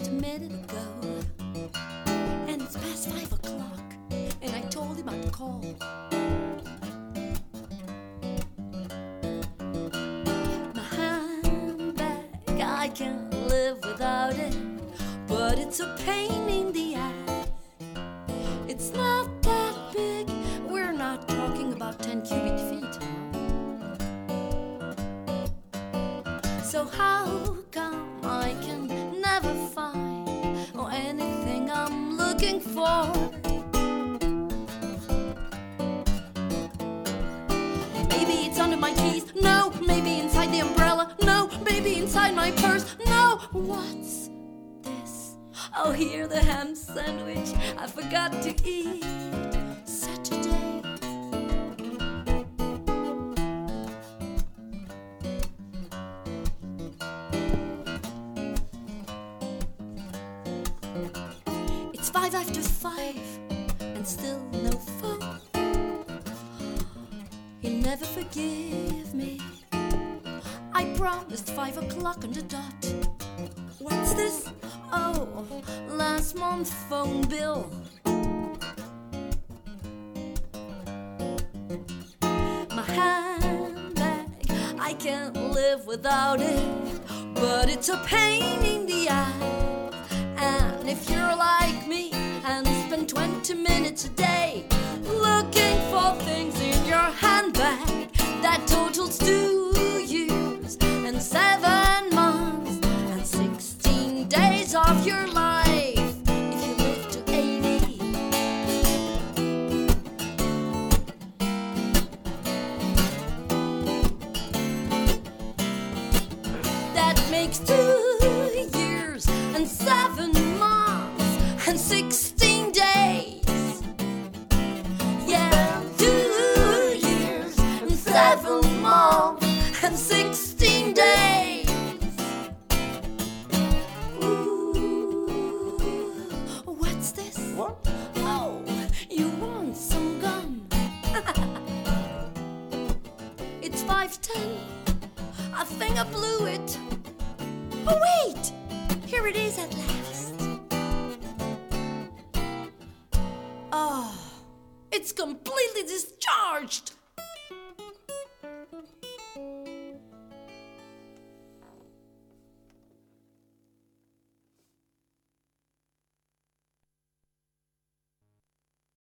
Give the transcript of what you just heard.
just a minute ago, and it's past 5 o'clock, and I told him I'd call. My handbag, I can't live without it, but it's a pain in the ass. It's not that big, we're not talking about 10 cubic feet. So how come I can never find anything I'm looking for? Maybe it's under my keys, no. Maybe inside the umbrella, no. Maybe inside my purse, no. What's this? Oh, here the ham sandwich I forgot to eat. Such a day. It's 5 after 5, and still no phone. He'll never forgive me. I promised 5 o'clock on the dot. What's this? Oh, last month's phone bill. My handbag, I can't live without it, but it's a pain in the ass. And if you're like me and spend 20 minutes a day looking for things in your handbag, that totals 2 years and 7 months and 16 days of your life if you live to 80. That makes 2 years and 7 months and 16 days. Yeah, 2 years and 7 months and 16 days. Ooh, what's this? What? Oh, you want some gum? It's 5:10. I think I blew it. Oh, wait! Here it is at last. Oh, it's completely discharged.